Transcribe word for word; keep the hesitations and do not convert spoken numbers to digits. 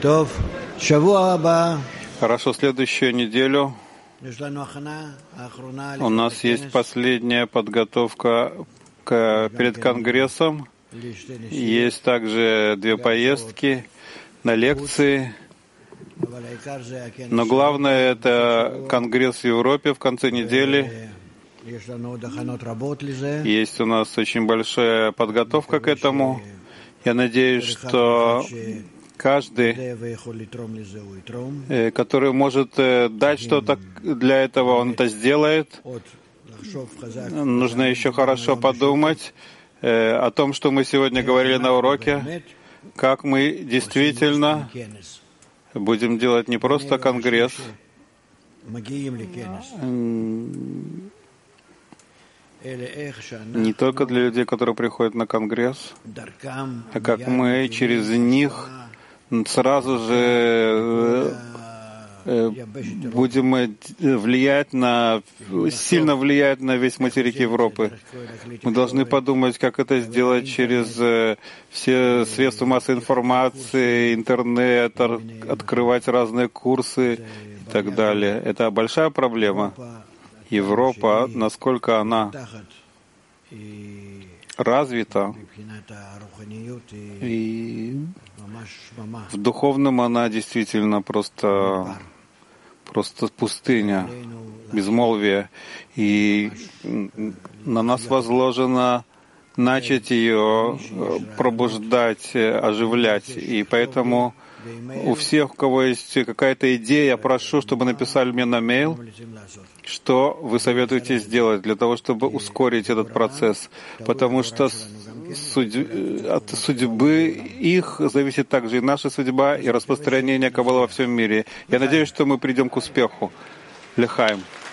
Хорошо, следующую неделю у нас есть последняя подготовка к, перед Конгрессом. Есть также две поездки на лекции. Но главное — это Конгресс в Европе в конце недели. Есть у нас очень большая подготовка к этому. Я надеюсь, что каждый, который может дать что-то для этого, он это сделает. Нужно еще хорошо подумать о том, что мы сегодня говорили на уроке, как мы действительно будем делать не просто конгресс, не только для людей, которые приходят на конгресс, а как мы через них сразу же будем влиять на, сильно влиять на весь материк Европы. Мы должны подумать, как это сделать через все средства массовой информации, интернет, открывать разные курсы и так далее. Это большая проблема. Европа, насколько она развита, и в духовном она действительно просто, просто пустыня, безмолвие. И на нас возложено начать ее пробуждать, оживлять. И поэтому у всех, у кого есть какая-то идея, я прошу, чтобы написали мне на mail, что вы советуете сделать для того, чтобы ускорить этот процесс. Потому что судь... от судьбы их зависит также и наша судьба, и распространение Каббалы во всем мире. Я надеюсь, что мы придем к успеху. Лехаим.